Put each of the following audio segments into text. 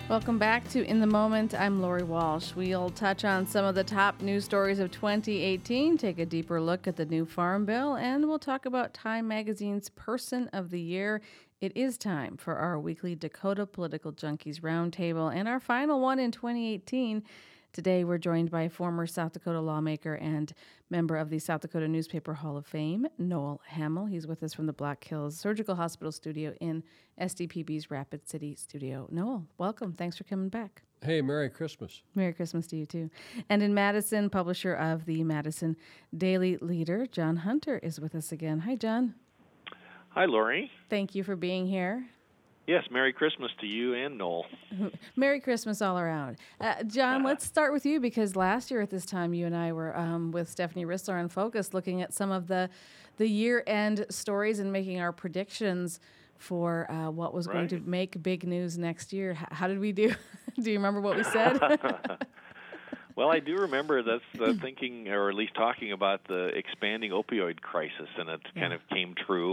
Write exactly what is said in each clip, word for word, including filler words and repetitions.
Welcome back to In the Moment. I'm Lori Walsh. We'll touch on some of the top news stories of twenty eighteen, take a deeper look at the new Farm Bill, and we'll talk about Time Magazine's Person of the Year. It is time for our weekly Dakota Political Junkies Roundtable and our final one in twenty eighteen. Today, we're joined by former South Dakota lawmaker and member of the South Dakota Newspaper Hall of Fame, Noel Hamill. He's with us from the Black Hills Surgical Hospital studio in S D P B's Rapid City studio. Noel, welcome. Thanks for coming back. Hey, Merry Christmas. Merry Christmas to you, too. And in Madison, publisher of the Madison Daily Leader, John Hunter is with us again. Hi, John. Hi, Lori. Thank you for being here. Yes, Merry Christmas to you and Noel. Merry Christmas all around. Uh, John, uh, let's start with you because last year at this time, you and I were um, with Stephanie Rissler on Focus looking at some of the, the year-end stories and making our predictions for uh, what was right. going to make big news next year. H- how did we do? Do you remember what we said? Well, I do remember that's uh, thinking, or at least talking about the expanding opioid crisis, and it yeah. kind of came true.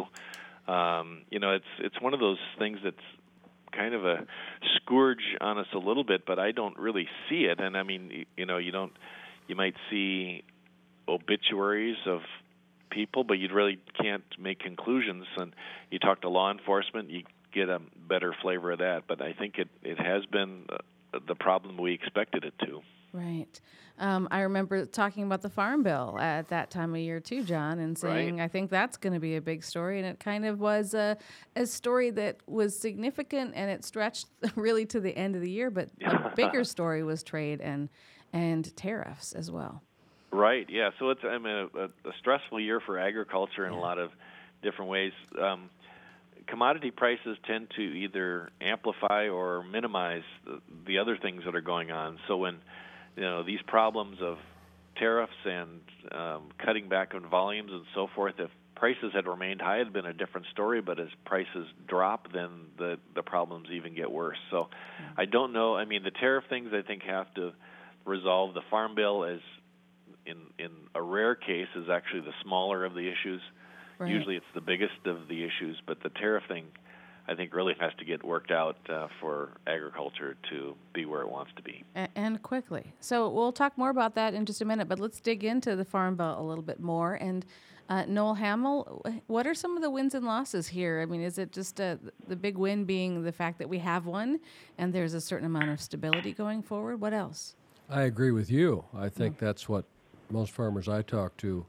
Um, you know, it's it's one of those things that's kind of a scourge on us a little bit, but I don't really see it. And I mean, you, you know, you don't, you might see obituaries of people, but you really can't make conclusions. And you talk to law enforcement, you get a better flavor of that. But I think it, it has been uh, the problem we expected it to. Right. Um, I remember talking about the Farm Bill at that time of year too, John, and saying, right. I think that's going to be a big story. And it kind of was a, a story that was significant, and it stretched really to the end of the year. But a bigger story was trade and and tariffs as well. Right, yeah. So it's I mean, a, a stressful year for agriculture in yeah. a lot of different ways. Um, commodity prices tend to either amplify or minimize the, the other things that are going on. So when you know, these problems of tariffs and um, cutting back on volumes and so forth, if prices had remained high, it had been a different story. But as prices drop, then the, the problems even get worse. So mm-hmm. I don't know. I mean, the tariff things, I think, have to resolve. The Farm Bill, is, in, in a rare case, is actually the smaller of the issues. Right. Usually it's the biggest of the issues. But the tariff thing, I think, really has to get worked out uh, for agriculture to be where it wants to be. And, and quickly. So we'll talk more about that in just a minute, but let's dig into the Farm Bill a little bit more. And uh, Noel Hamill, what are some of the wins and losses here? I mean, is it just uh, the big win being the fact that we have one and there's a certain amount of stability going forward? What else? I agree with you. I think mm. that's what most farmers I talk to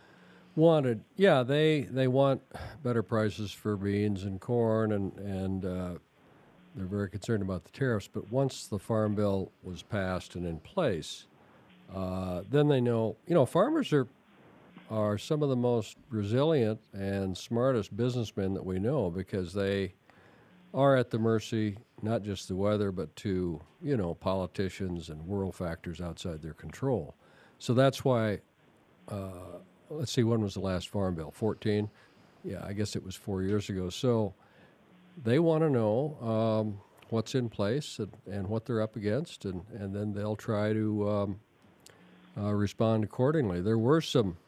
wanted. Yeah, they they want better prices for beans and corn, and and uh, they're very concerned about the tariffs. But once the Farm Bill was passed and in place, uh, then they know. You know, farmers are are some of the most resilient and smartest businessmen that we know, because they are at the mercy not just the weather, but to you know politicians and world factors outside their control. So that's why. Uh, Let's see, when was the last Farm Bill? fourteen? Yeah, I guess it was four years ago. So they want to know um, what's in place and, and what they're up against, and, and then they'll try to um, uh, respond accordingly. There were some,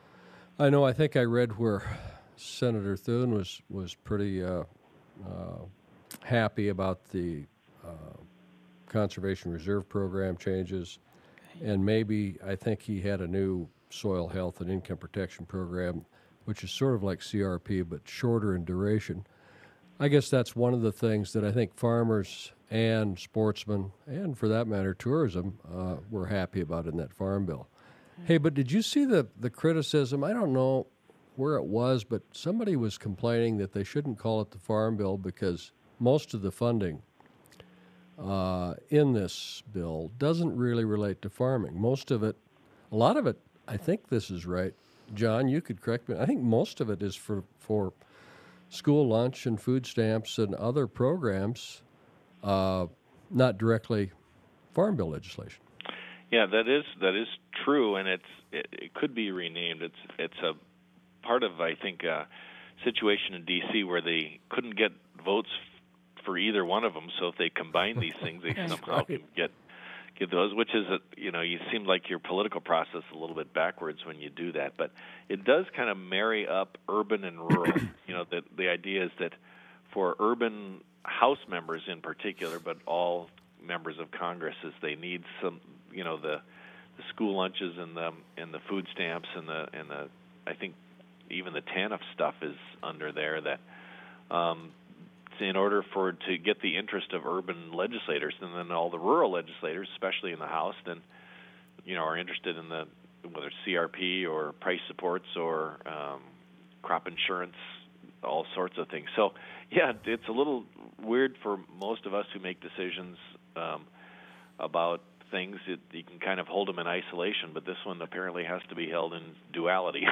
I know, I think I read where Senator Thune was, was pretty uh, uh, happy about the uh, Conservation Reserve Program changes, and maybe I think he had a new Soil Health and Income Protection Program, which is sort of like C R P but shorter in duration. I guess that's one of the things that I think farmers and sportsmen, and for that matter tourism, uh, were happy about in that Farm Bill. Mm-hmm. Hey, but did you see the, the criticism? I don't know where it was, but somebody was complaining that they shouldn't call it the Farm Bill because most of the funding uh, in this bill doesn't really relate to farming. Most of it, a lot of it, I think this is right. John, you could correct me. I think most of it is for, for school lunch and food stamps and other programs, uh, not directly Farm Bill legislation. Yeah, that is that is true, and it's it, it could be renamed. It's it's a part of, I think, a situation in D C where they couldn't get votes f- for either one of them. So if they combine these things, they somehow right. can get. Get those, which is, a, you know, you seem like your political process a little bit backwards when you do that. But it does kind of marry up urban and rural. You know, the, the idea is that for urban House members in particular, but all members of Congress is they need some, you know, the, the school lunches and the and the food stamps and the and the I think even the TANF stuff is under there that. Um, in order for to get the interest of urban legislators, and then all the rural legislators, especially in the House, then you know are interested in the whether it's C R P or price supports or um, crop insurance, all sorts of things. So yeah, it's a little weird for most of us who make decisions um, about things. It, you can kind of hold them in isolation, but this one apparently has to be held in duality.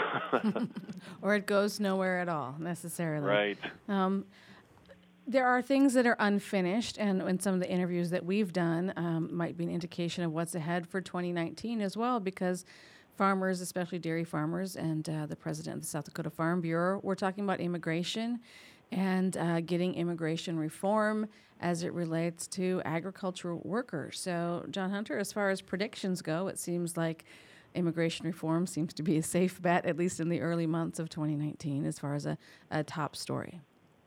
Or it goes nowhere at all necessarily. Right. Um, There are things that are unfinished, and in some of the interviews that we've done um, might be an indication of what's ahead for twenty nineteen as well, because farmers, especially dairy farmers, and uh, the president of the South Dakota Farm Bureau, we're talking about immigration and uh, getting immigration reform as it relates to agricultural workers. So, John Hunter, as far as predictions go, it seems like immigration reform seems to be a safe bet, at least in the early months of twenty nineteen, as far as a, a top story.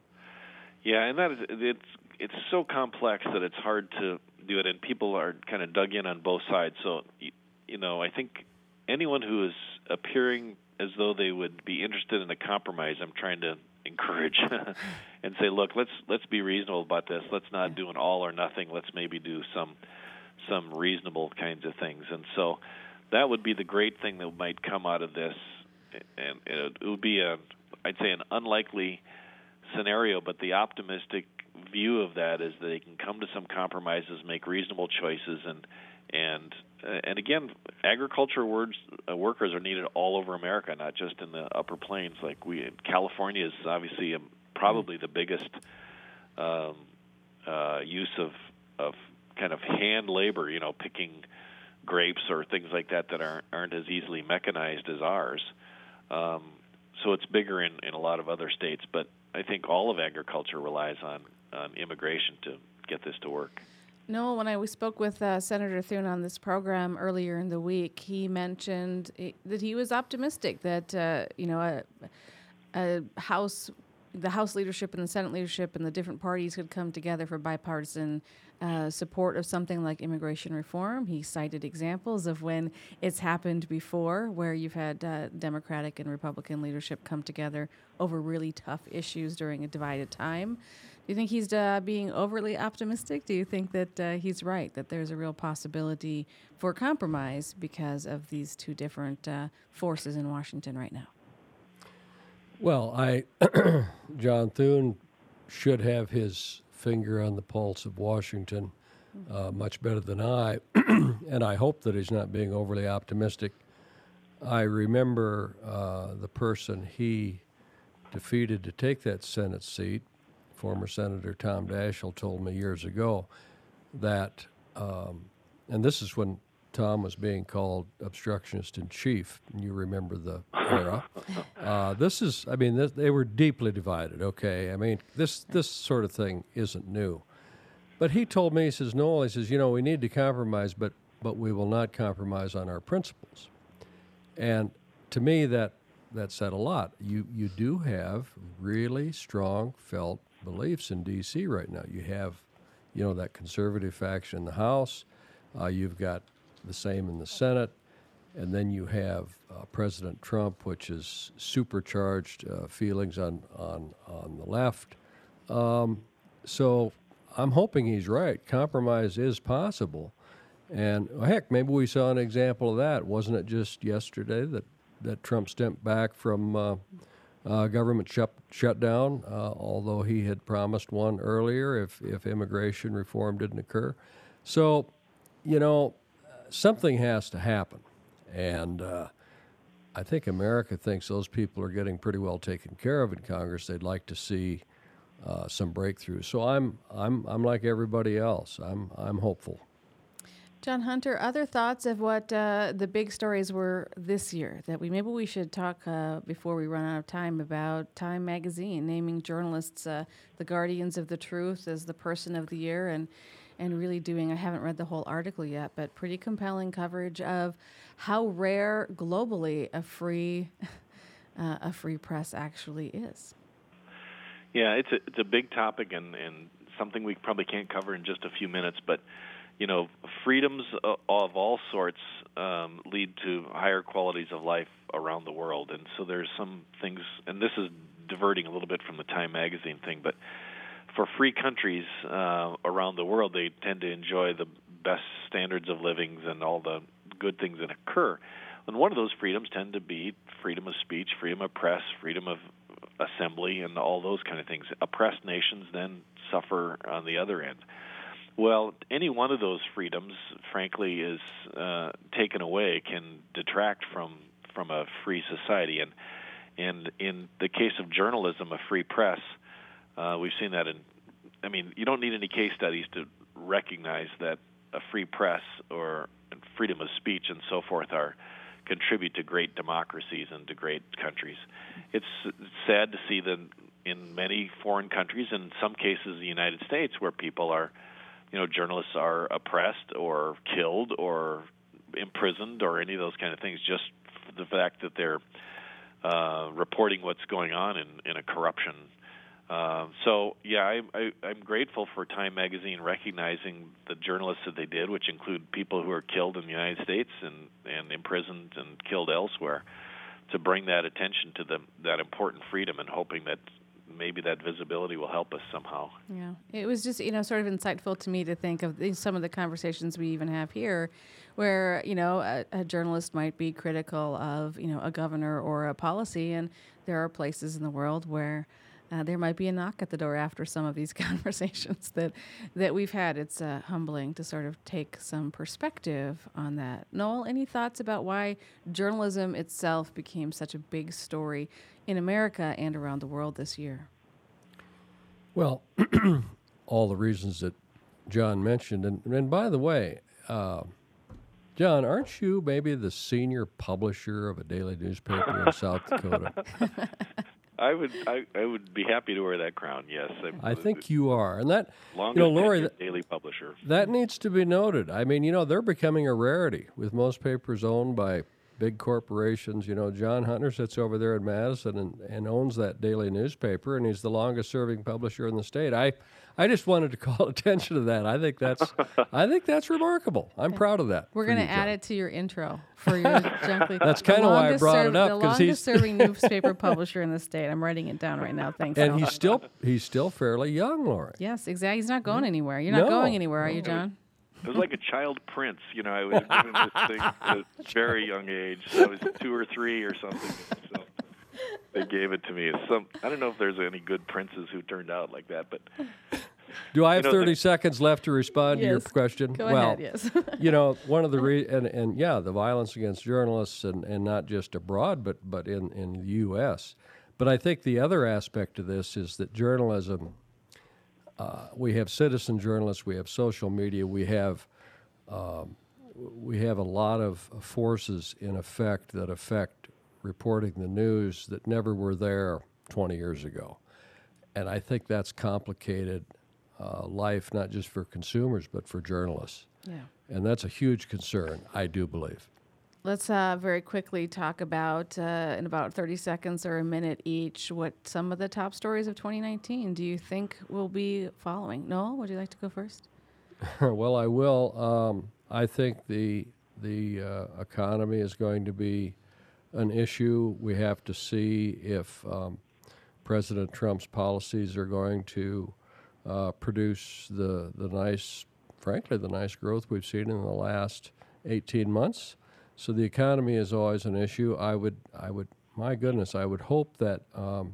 Yeah, and that is it's it's so complex that it's hard to do it, and people are kind of dug in on both sides. So, you, you know, I think anyone who is appearing as though they would be interested in a compromise, I'm trying to encourage and say, look, let's let's be reasonable about this. Let's not do an all or nothing. Let's maybe do some some reasonable kinds of things. And so that would be the great thing that might come out of this, and it would be a I'd say an unlikely scenario, but the optimistic view of that is that they can come to some compromises, make reasonable choices, and and uh, and again, agriculture words, uh, workers are needed all over America, not just in the upper plains. Like we, California is obviously a, probably the biggest um, uh, use of of kind of hand labor, you know, picking grapes or things like that that aren't aren't as easily mechanized as ours. Um, so it's bigger in, in a lot of other states, but I think all of agriculture relies on, on immigration to get this to work. No, when I we spoke with uh, Senator Thune on this program earlier in the week, he mentioned i- that he was optimistic that uh, you know a, a House, the House leadership and the Senate leadership and the different parties could come together for bipartisan uh, support of something like immigration reform. He cited examples of when it's happened before, where you've had uh, Democratic and Republican leadership come together over really tough issues during a divided time. Do you think he's uh, being overly optimistic? Do you think that uh, he's right, that there's a real possibility for compromise because of these two different uh, forces in Washington right now? Well, I, John Thune should have his finger on the pulse of Washington uh, much better than I, and I hope that he's not being overly optimistic. I remember uh, the person he defeated to take that Senate seat, former Senator Tom Daschle, told me years ago that, um, and this is when Tom was being called obstructionist in chief, and you remember the era. Uh, this is, I mean, this, they were deeply divided, okay? I mean, this this sort of thing isn't new. But he told me, he says, Noel, he says, you know, we need to compromise, but but we will not compromise on our principles. And to me, that that said a lot. You you do have really strong felt beliefs in D C right now. You have, you know, that conservative faction in the House. Uh, you've got the same in the Senate. And then you have uh, President Trump, which is supercharged uh, feelings on, on, on the left. Um, so I'm hoping he's right. Compromise is possible. And well, heck, maybe we saw an example of that. Wasn't it just yesterday that, that Trump stepped back from uh, uh, government shut, shutdown, uh, although he had promised one earlier if, if immigration reform didn't occur? So, you know, something has to happen. And uh, I think America thinks those people are getting pretty well taken care of in Congress. They'd like to see uh, some breakthroughs. So I'm I'm I'm like everybody else. I'm I'm hopeful. John Hunter, other thoughts of what uh, the big stories were this year that we maybe we should talk uh, before we run out of time about Time Magazine naming journalists uh, the guardians of the truth as the person of the year, and and really doing, I haven't read the whole article yet, but pretty compelling coverage of how rare globally a free uh, a free press actually is. Yeah, it's a it's a big topic and, and something we probably can't cover in just a few minutes, but you know, freedoms of all sorts um, lead to higher qualities of life around the world. And so there's some things, and this is diverting a little bit from the Time magazine thing, but for free countries uh, around the world, they tend to enjoy the best standards of living and all the good things that occur. And one of those freedoms tend to be freedom of speech, freedom of press, freedom of assembly, and all those kind of things. Oppressed nations then suffer on the other end. Well, any one of those freedoms, frankly, is uh, taken away can detract from from a free society. And and in the case of journalism, a free press, uh, we've seen that in. I mean, you don't need any case studies to recognize that a free press or freedom of speech and so forth are contribute to great democracies and to great countries. It's sad to see that in many foreign countries, in some cases the United States, where people are, you know, journalists are oppressed or killed or imprisoned or any of those kind of things, just for the fact that they're uh, reporting what's going on in, in a corruption. Uh, so, yeah, I, I, I'm grateful for Time magazine recognizing the journalists that they did, which include people who are killed in the United States and, and imprisoned and killed elsewhere, to bring that attention to the, that important freedom and hoping that maybe that visibility will help us somehow. Yeah, it was just, you know, sort of insightful to me to think of these, some of the conversations we even have here where, you know, a, a journalist might be critical of, you know, a governor or a policy, and there are places in the world where Uh, there might be a knock at the door after some of these conversations that that we've had. It's uh, humbling to sort of take some perspective on that. Noel, any thoughts about why journalism itself became such a big story in America and around the world this year? Well, all the reasons that John mentioned. And, and by the way, uh, John, aren't you maybe the senior publisher of a daily newspaper in South Dakota? I would I, I would be happy to wear that crown, yes. I, I think you are. And that, longest you know, Lori, that, daily publisher. That needs to be noted. I mean, you know, they're becoming a rarity with most papers owned by big corporations. You know, John Hunter sits over there in Madison and, and owns that daily newspaper, and he's the longest-serving publisher in the state. I, I just wanted to call attention to that. I think that's, I think that's remarkable. I'm proud of that. We're going to add it to your intro for your Junkley. That's kind of why I brought serve, it up, the because he's longest-serving newspaper publisher in the state. I'm writing it down right now. Thanks. And Noel. he's still he's still fairly young, Laurie. Yes, exactly. He's not going anywhere. You're not No. going anywhere, are you, John? It was like a child prince, you know. I was given this thing at a very young age. So I was two or three or something. So they gave it to me. Some I don't know if there's any good princes who turned out like that, but Do I have you know, thirty the, seconds left to respond to your Yes. question? Go well, ahead, yes. you know, one of the re- and and yeah, the violence against journalists, and, and not just abroad, but but in in the U S. But I think the other aspect of this is that journalism. Uh, we have citizen journalists, we have social media, we have um, we have a lot of forces in effect that affect reporting the news that never were there twenty years ago, and I think that's complicated uh, life not just for consumers but for journalists. Yeah. And that's a huge concern, I do believe. Let's uh, very quickly talk about, uh, in about thirty seconds or a minute each, what some of the top stories of twenty nineteen do you think we'll be following? Noel, would you like to go first? Well, I will. Um, I think the the uh, economy is going to be an issue. We have to see if um, President Trump's policies are going to uh, produce the the nice, frankly, the nice growth we've seen in the last eighteen months. So the economy is always an issue. I would, I would, my goodness, I would hope that um,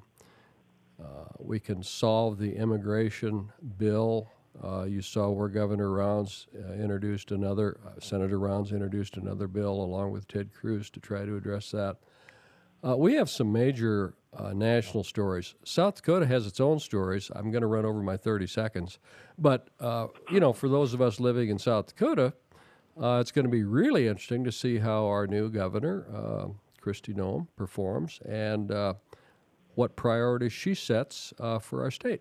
uh, we can solve the immigration bill. Uh, you saw where Governor Rounds uh, introduced another, uh, Senator Rounds introduced another bill along with Ted Cruz to try to address that. Uh, we have some major uh, national stories. South Dakota has its own stories. I'm going to run over my thirty seconds. But, uh, you know, for those of us living in South Dakota, Uh, it's going to be really interesting to see how our new governor, uh, Kristi Noem, performs and uh, what priorities she sets uh, for our state.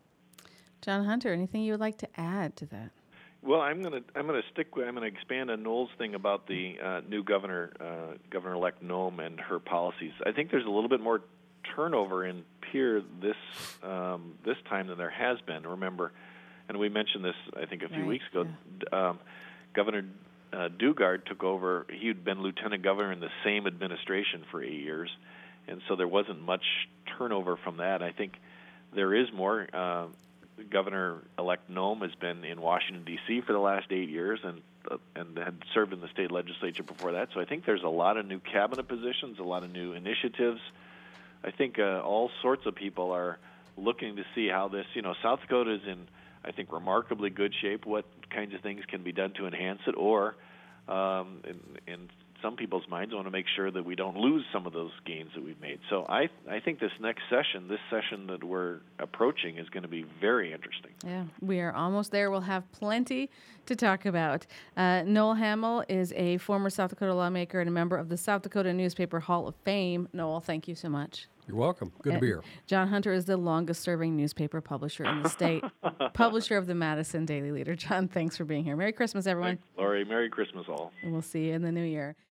John Hunter, anything you would like to add to that? well, I'm going to I'm going to stick with I'm going to expand on Noel's thing about the uh, new governor, uh, Governor-elect Noem, and her policies. I think there's a little bit more turnover in Pierre this um, this time than there has been. Remember, and we mentioned this, I think, a few Right, weeks ago. Yeah. Um, Governor uh, Dugard took over. He had been lieutenant governor in the same administration for eight years, and so there wasn't much turnover from that. I think there is more. Uh, Governor-elect Noem has been in Washington, D C for the last eight years and uh, and had served in the state legislature before that. So I think there's a lot of new cabinet positions, a lot of new initiatives. I think uh, all sorts of people are looking to see how this, you know, South Dakota is in, I think, remarkably good shape. What kinds of things can be done to enhance it, or um, in, in some people's minds, want to make sure that we don't lose some of those gains that we've made. So I I think this next session, this session that we're approaching, is going to be very interesting. Yeah, we are almost there. We'll have plenty to talk about. Uh, Noel Hamill is a former South Dakota lawmaker and a member of the South Dakota Newspaper Hall of Fame. Noel, thank you so much. You're welcome. Good and to be here. John Hunter is the longest-serving newspaper publisher in the state, publisher of the Madison Daily Leader. John, thanks for being here. Merry Christmas, everyone. Thanks, Lori. Merry Christmas, all. And we'll see you in the new year.